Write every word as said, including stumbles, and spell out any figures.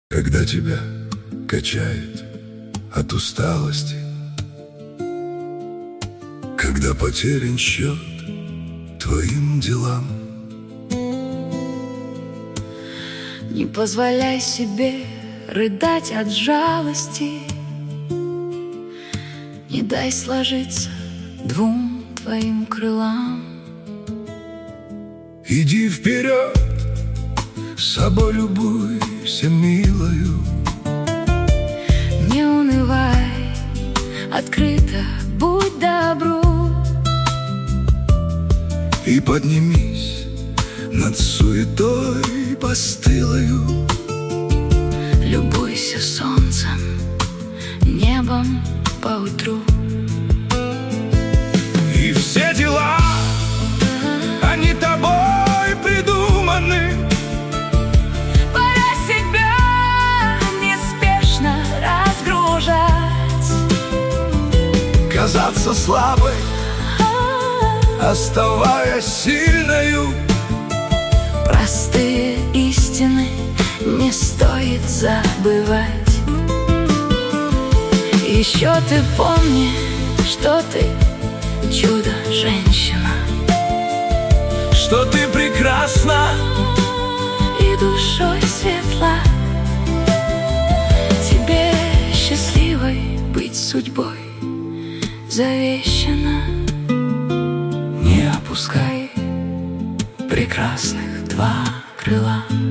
Когда тебя качает от усталости, когда потерян счет твоим делам, не позволяй себе рыдать от жалости, не дай сложиться двум твоим крылам. Иди вперед, собой любуйся, милою. Не унывай, открыто будь добру. И поднимись над суетой постылою. Любуйся солнцем, небом поутру. И все дела, они тобой придуманы. Пора себя неспешно разгружать. Казаться слабой, оставаясь сильною. Простые истины не стоит забывать. Еще ты помни, что ты чудо-женщина, что ты прекрасна и душой светла. Тебе счастливой быть судьбой завещано. Не опускай прекрасных два крыла.